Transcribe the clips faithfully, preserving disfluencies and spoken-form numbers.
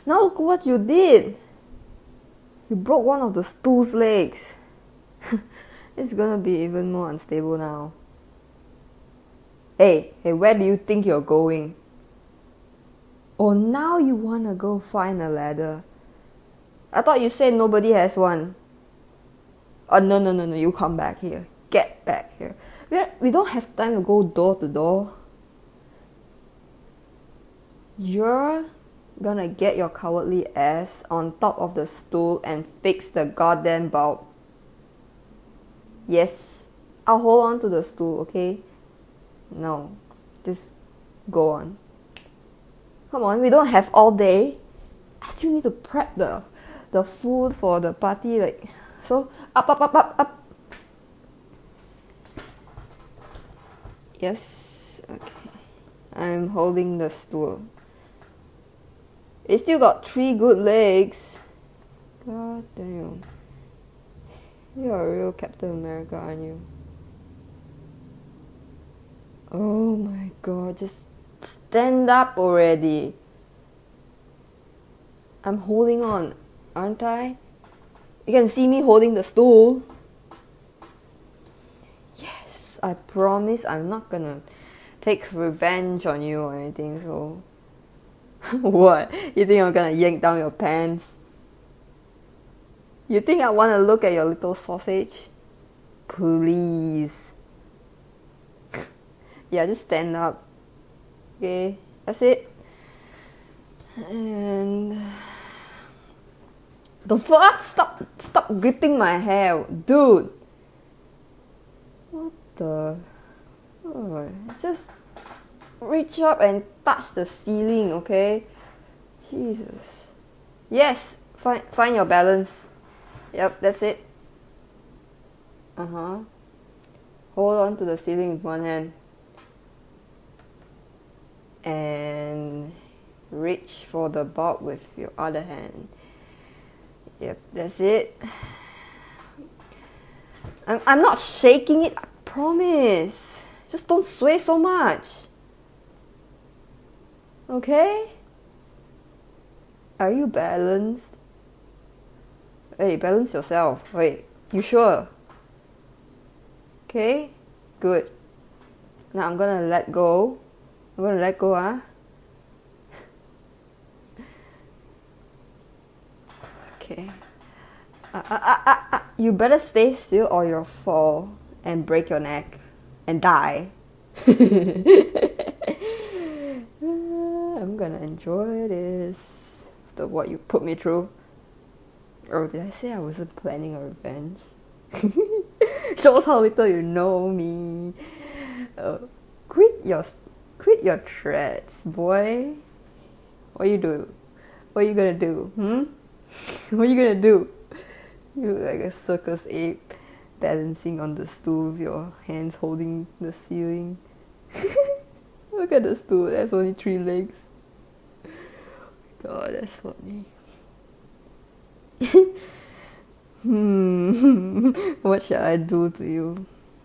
Now look what you did. You broke one of the stool's legs. It's gonna be even more unstable now. Hey, hey, where do you think you're going? Oh, now you wanna go find a ladder. I thought you said nobody has one. Oh, no, no, no, no, you come back here. Get back here. We're, we don't have time to go door to door. You're gonna get your cowardly ass on top of the stool and fix the goddamn bulb. Yes, I'll hold on to the stool, okay? No, just go on. Come on, we don't have all day. I still need to prep the the food for the party, like, so up, up, up, up, up. Yes, okay. I'm holding the stool. It still got three good legs. God damn. You're a real Captain America, aren't you? Oh my god, just stand up already. I'm holding on, aren't I? You can see me holding the stool. Yes, I promise I'm not gonna take revenge on you or anything, so... What? You think I'm gonna yank down your pants? You think I wanna look at your little sausage? Please. Yeah, just stand up. Okay, that's it. And... The fuck? Stop, stop gripping my hair, dude. What the... Oh, just reach up and touch the ceiling, okay? Jesus. Yes, find, find your balance. Yep, that's it. Uh-huh. Hold on to the ceiling with one hand. And reach for the bulb with your other hand. Yep, that's it. I'm, I'm not shaking it, I promise. Just don't sway so much. Okay? Are you balanced? Hey, balance yourself. Wait, you sure? Okay, good. Now I'm gonna let go. I'm gonna let go, ah. Huh? Okay. Uh, uh, uh, uh, uh. You better stay still or you'll fall and break your neck and die. I'm gonna enjoy this after what you put me through. Oh, did I say I wasn't planning a revenge? Shows how little you know me. Uh, quit your quit your threats, boy. What you do? What you gonna do? Hmm? What you gonna do? You look like a circus ape balancing on the stool with your hands holding the ceiling. Look at the stool, there's only three legs. God, that's funny. Hmm, what should I do to you?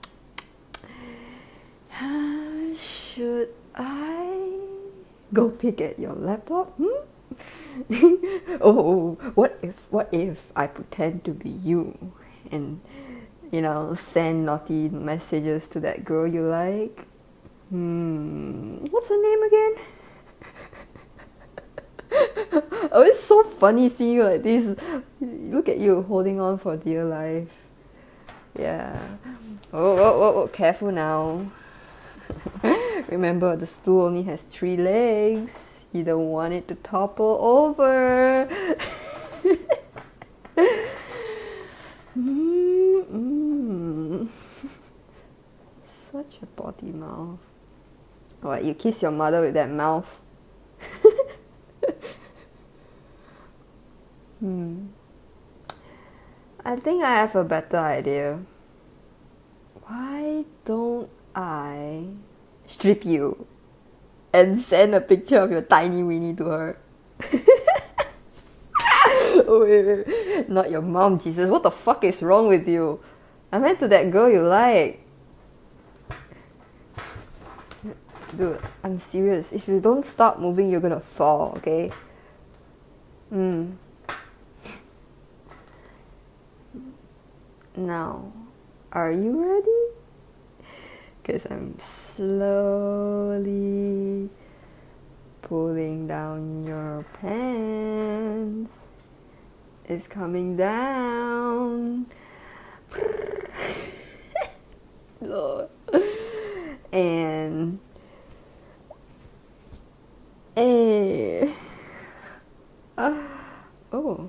Should I go pick at your laptop? Hmm? Oh, what if, what if I pretend to be you and, you know, send naughty messages to that girl you like? Hmm, what's her name again? Oh, it's so funny seeing you like this. Look at you holding on for dear life. Yeah. Oh, oh, oh, oh, careful now. Remember, the stool only has three legs. You don't want it to topple over. Mm-mm. Such a potty mouth. What, you kiss your mother with that mouth? Hmm. I think I have a better idea. Why don't I strip you and send a picture of your tiny weenie to her? Oh, wait, wait, wait. Not your mom, Jesus. What the fuck is wrong with you? I meant to that girl you like. Dude, I'm serious. If you don't stop moving, you're gonna fall, okay? Mm. Now, are you ready? Because I'm slowly pulling down your pants. It's coming down. Lord. And eh. Oh.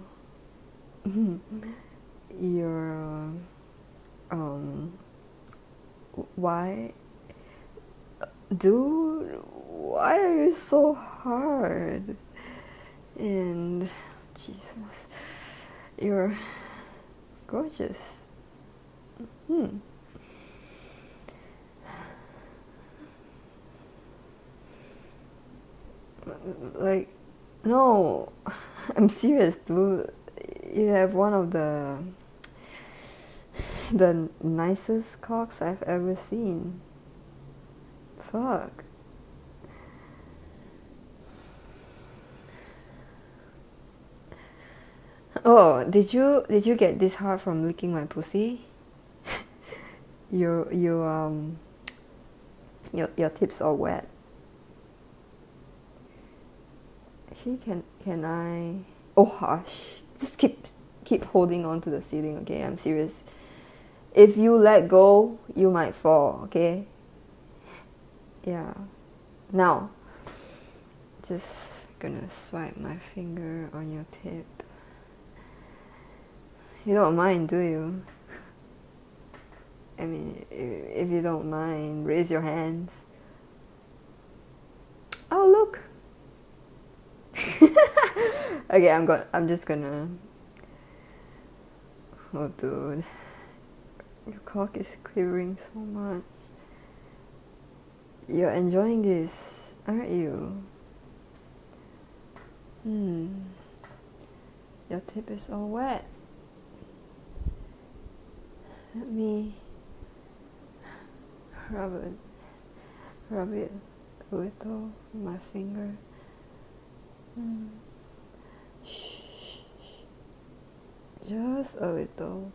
Your um why dude, why are you so hard? And Jesus, you're gorgeous. Hmm. Like, no, I'm serious, dude. You have one of the the nicest cocks I've ever seen. Fuck. Oh, did you did you get this hard from licking my pussy? you you um your your tips are wet. Actually, can can I? Oh hush! Just keep keep holding on to the ceiling, okay? I'm serious. If you let go, you might fall, okay? Yeah. Now, just gonna swipe my finger on your tip. You don't mind, do you? I mean, if you don't mind, raise your hands. Oh, look! Okay, I'm going I'm just gonna... Oh, dude. Your cock is quivering so much. You're enjoying this, aren't you? Hmm. Your tip is all wet. Let me rub it, rub it a little with my finger. Mm. Shh, just a little.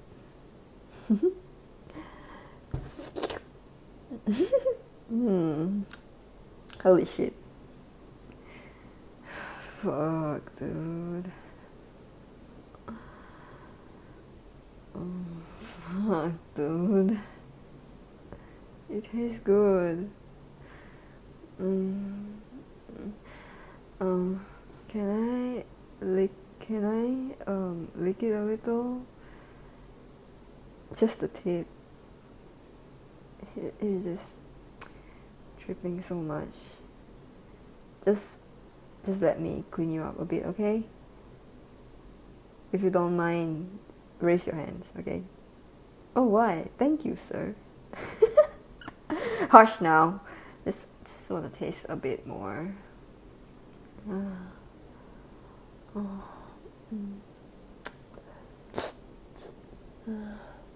Hmm. Holy shit. Fuck, dude. Oh, fuck, dude. It tastes good. Mm. Um, can I lick? Can I um lick it a little? Just the tip. It, it's just dripping so much. Just, just let me clean you up a bit, okay? If you don't mind, raise your hands, okay? Oh, why? Thank you, sir. Hush now. Just, just want to taste a bit more. Uh, oh. Mm. Uh.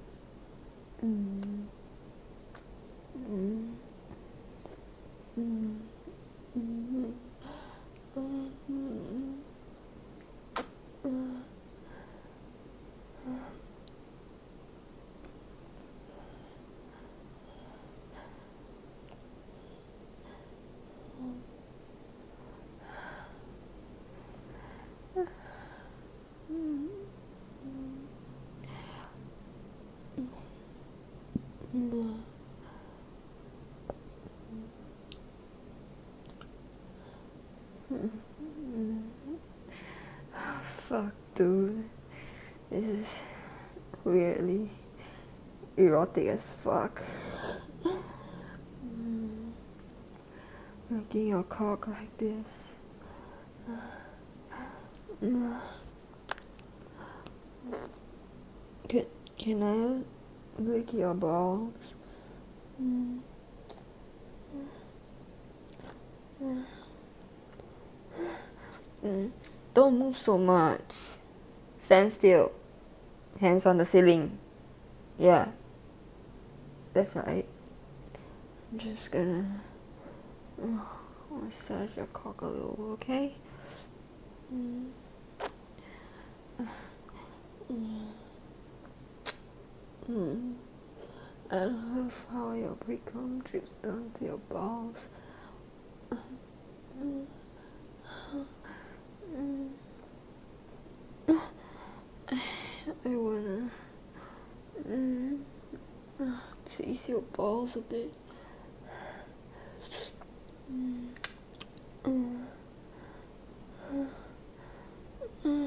Mm. Mm. Mm. Mm. Mm. Mm. Fuck, dude. This is weirdly erotic as fuck. Making your cock like this. Can, can I lick your balls? Mm. Mm. Don't move so much. Stand still. Hands on the ceiling. Yeah. That's right. I'm just gonna massage your cock a little, okay? Mm. Mm. I love how your pre-cum drips down to your balls. Mm. Mm. I wanna mm, tease your balls a bit. Mm. Mm. Mm.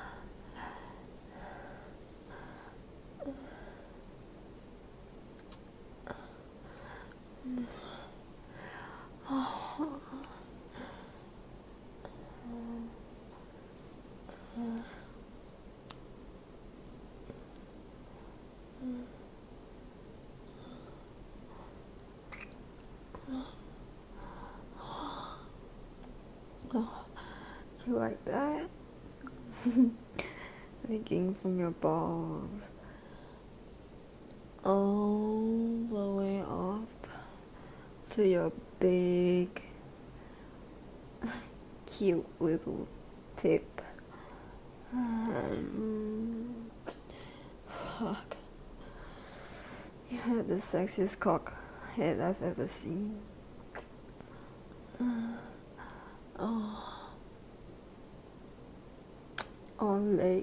Oh, you like that? Licking from your balls all the way up to your big, cute little tip. Um, fuck. You had the sexiest cock head I've ever seen. Oh, all late.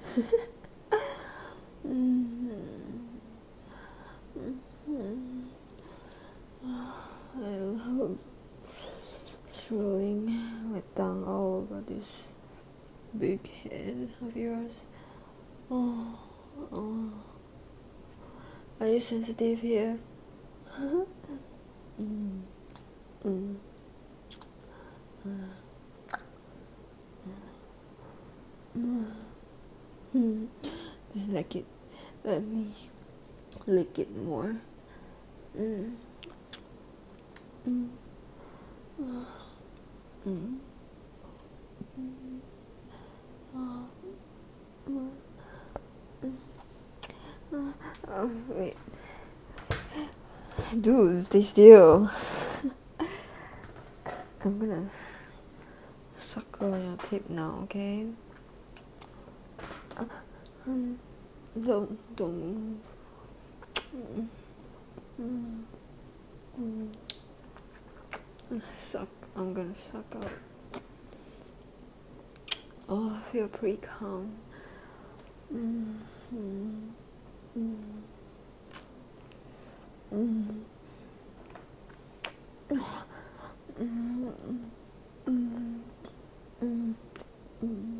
Mm-hmm. Mm-hmm. I love swirling my tongue all over this big head of yours. Oh, oh. Are you sensitive here? mm. Mm. Mm. Mm. Like it. Let me lick it more. Mm. Mm. Mm. Mm. Oh. Mm. Mm. Oh, wait. Dude, stay still. I'm gonna suckle on your tip now, okay? Mm. Don't, don't move. Mm. Mm. Mm. Suck. I'm gonna suck out all of your pre-cum. Mm. Mm. Mm. Mm. Mm. Mm. Mm. Mm. Mm.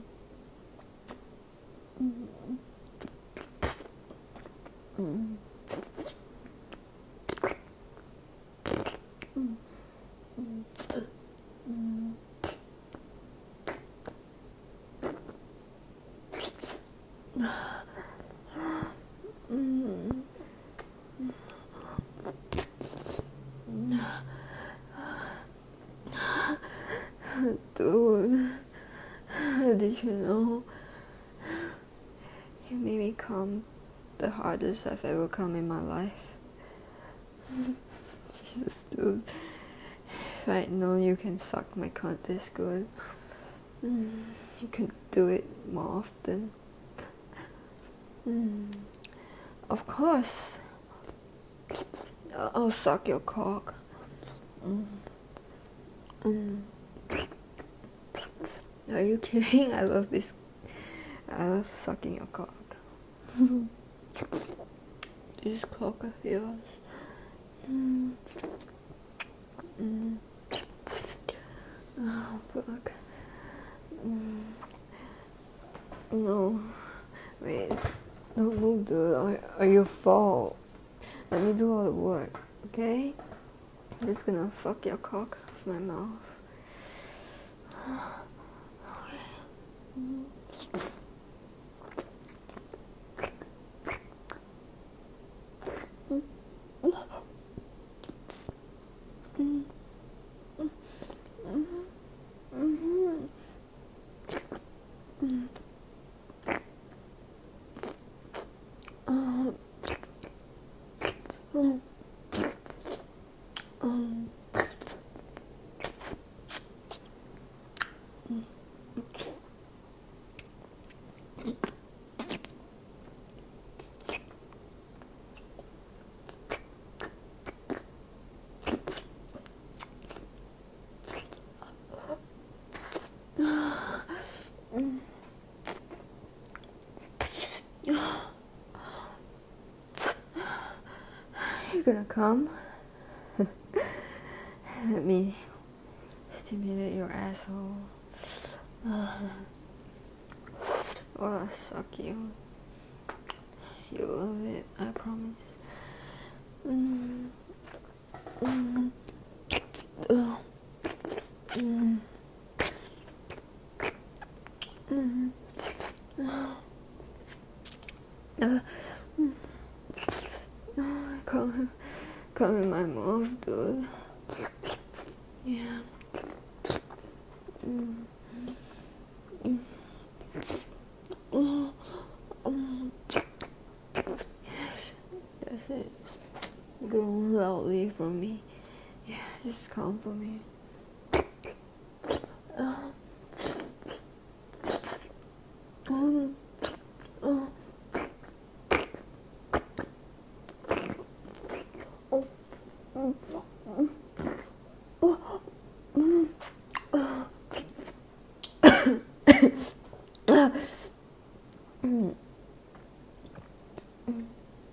Mm. Dude, did you know you made me come the hardest I've ever come in my life? Jesus, dude. If I'd known you can suck my cunt this good, mm, you can do it more often. Mm. Of course. I'll suck your cock. Mm. Mm. Are you kidding? I love this. I love sucking your cock. This cock of yours. Mm. Mm. Oh, fuck. Mm. No. Wait. Don't move, dude. Or, or you'll fall. Let me do all the work, okay? I'm just gonna fuck your cock with my mouth. Mm. gonna come. Let me stimulate your asshole. Or I'll suck you. You'll love it, I promise. Mm. Mm. Mm. Mm. Mm. Uh, oh, come, come in my mouth, dude. Yeah. Mm. Mm. Oh. Um. Yes, that's it. Groan loudly for me. Yeah, just come for me. Oh. Um. Oh. Oh. Mm. Mm. Oh. Mm. Oh. Mm. Mm.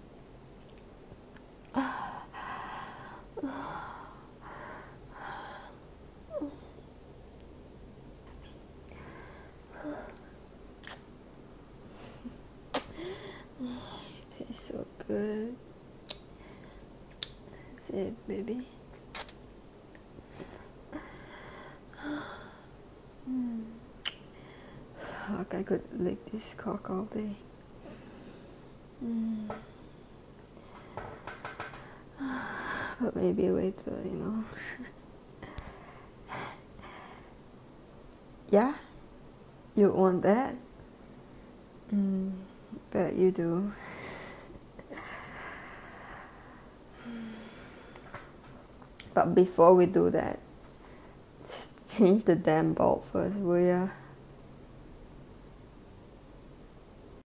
It tastes so good. That's it, baby. Mm. Fuck, I could lick this cock all day. Mm. But maybe later, you know. Yeah? You want that? Mm, bet you do. But before we do that, just change the damn bulb first, will ya?